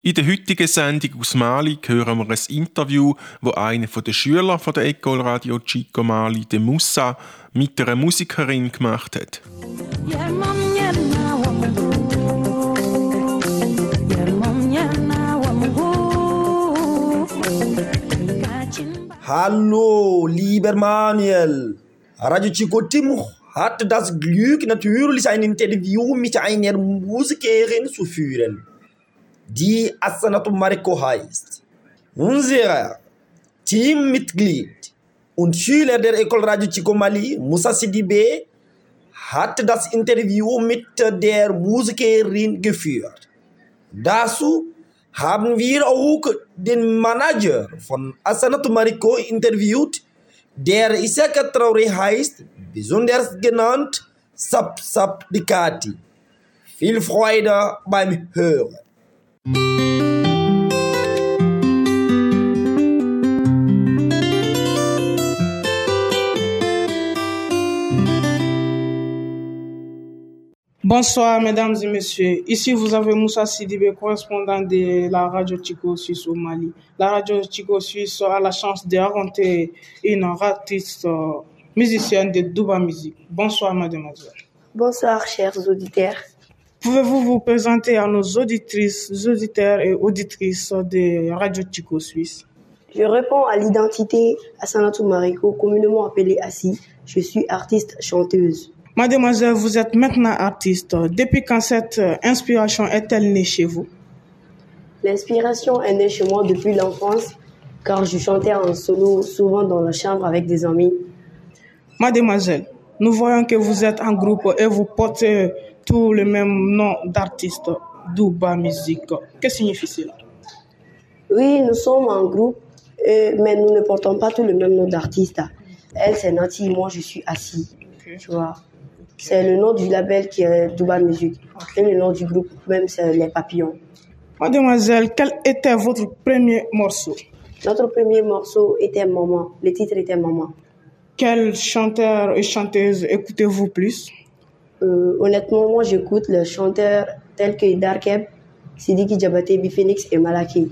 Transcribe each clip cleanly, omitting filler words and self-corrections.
In der heutigen Sendung aus Mali hören wir ein Interview, wo einer der Schüler von der École Radio Chico Mali, der Moussa, mit einer Musikerin gemacht hat. Hallo, lieber Manuel. Radio Chico Timur hat das Glück, natürlich ein Interview mit einer Musikerin zu führen, die Assanatou Mariko heißt. Unser Teammitglied und Schüler der École Radio Chico Mali, Moussa Sidibé, hat das Interview mit der Musikerin geführt. Dazu haben wir auch den Manager von Assanatou Mariko interviewt, der Isaka Traoré heißt, besonders genannt Sap Sap Dikati. Viel Freude beim Hören. Bonsoir mesdames et messieurs, ici vous avez Moussa Sidibé, correspondant de la radio Chico Suisse au Mali. La radio Chico Suisse a la chance de rencontrer une artiste musicienne de Douba Musique. Bonsoir mademoiselle. Bonsoir chers auditeurs. Pouvez-vous vous présenter à nos auditrices, auditeurs et auditrices de Radio Chico Suisse? Je réponds à l'identité Assanatou Mariko, communément appelée Assi. Je suis artiste chanteuse. Mademoiselle, vous êtes maintenant artiste. Depuis quand cette inspiration est-elle née chez vous? L'inspiration est née chez moi depuis l'enfance, car je chantais en solo, souvent dans la chambre avec des amis. Mademoiselle, nous voyons que vous êtes en groupe et vous portez tout le même nom d'artiste, Douba Musique. Que signifie cela? Oui, nous sommes en groupe, mais nous ne portons pas tout le même nom d'artiste. Elle, c'est Nati, moi, je suis Assi. Okay. Tu vois. C'est le nom du label qui est Douba Musique. Et le nom du groupe même, c'est Les Papillons. Mademoiselle, quel était votre premier morceau? Notre premier morceau était Maman. Le titre était Maman. Quel chanteur et chanteuse écoutez-vous plus? Honnêtement, moi, j'écoute les chanteurs tels que Darkeb, Sidiki Diabaté, Biphénix et Malaki.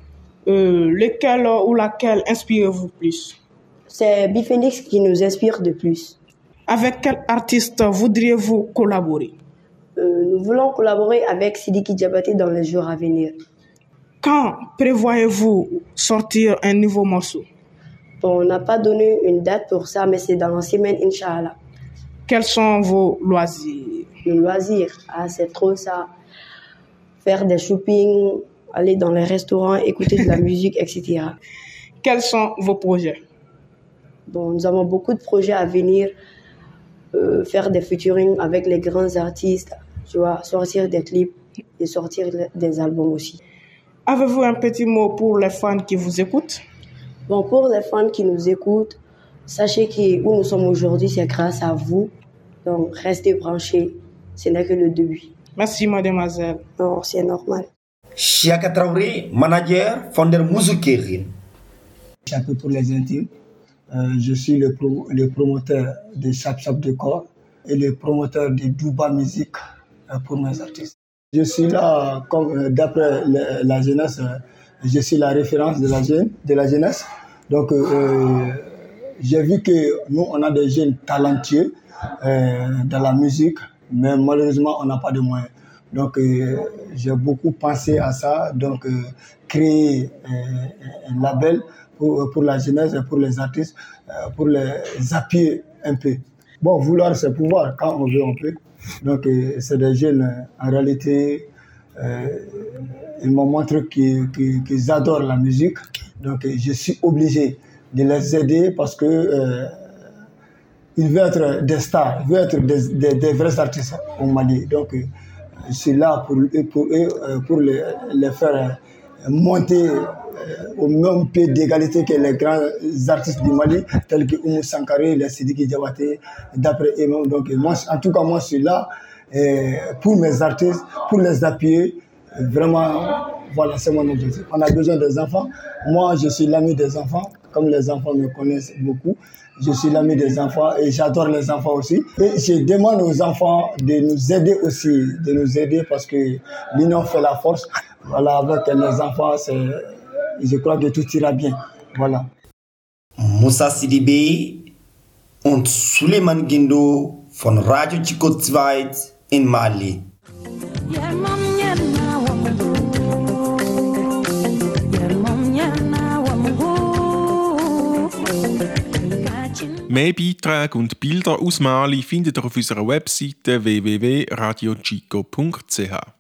Lequel ou laquelle inspirez-vous plus? C'est Biphénix qui nous inspire de plus. Avec quel artiste voudriez-vous collaborer? Nous voulons collaborer avec Sidiki Diabaté dans les jours à venir. Quand prévoyez-vous sortir un nouveau morceau? Bon, on n'a pas donné une date pour ça, mais c'est dans la semaine, Inch'Allah. Quels sont vos loisirs? Les loisirs, c'est trop ça. Faire des shopping, aller dans les restaurants, écouter de la musique, etc. Quels sont vos projets? Bon, nous avons beaucoup de projets à venir. Faire des featuring avec les grands artistes, tu vois, sortir des clips et sortir des albums aussi. Avez-vous un petit mot pour les fans qui vous écoutent? Bon, pour les fans qui nous écoutent, sachez que où nous sommes aujourd'hui, c'est grâce à vous. Donc, restez branchés. Ce n'est que le début. Merci, mademoiselle. Non, c'est normal. Chiaka Traoré, manager, fondeur Musikerin. Un peu pour les intimes. Je suis le promoteur de Sap Sap de Corps et le promoteur de Douba Musique pour mes artistes. Je suis là, comme d'après la jeunesse, je suis la référence de la jeunesse. Donc, j'ai vu que nous, on a des jeunes talentueux dans la musique, mais malheureusement, on n'a pas de moyens. Donc, j'ai beaucoup pensé à ça, donc créer un label pour la jeunesse et pour les artistes, pour les appuyer un peu. Bon, vouloir, c'est pouvoir. Quand on veut, on peut. Donc, c'est des jeunes, en réalité, ils m'ont montré qu'ils adorent la musique. Donc, je suis obligé de les aider parce que ils veulent être des stars, ils veulent être des vrais artistes au Mali. Donc, je suis là pour les faire monter au même pied d'égalité que les grands artistes du Mali, tels que Oumou Sankaré, les Sidiki Diabaté, d'après eux-mêmes. Donc, moi, en tout cas, moi, je suis là pour mes artistes, pour les appuyer. Vraiment, voilà, c'est mon objectif. On a besoin des enfants. Moi, je suis l'ami des enfants, comme les enfants me connaissent beaucoup. Je suis l'ami des enfants et j'adore les enfants aussi. Et je demande aux enfants de nous aider aussi, de nous aider parce que l'union fait la force. Voilà, avec les enfants, je crois que tout ira bien. Voilà. Moussa Sidibé und Suleiman Gindo von Radio Chico 2 in Mali. Mehr Beiträge und Bilder aus Mali findet ihr auf unserer Webseite www.radiochico.ch.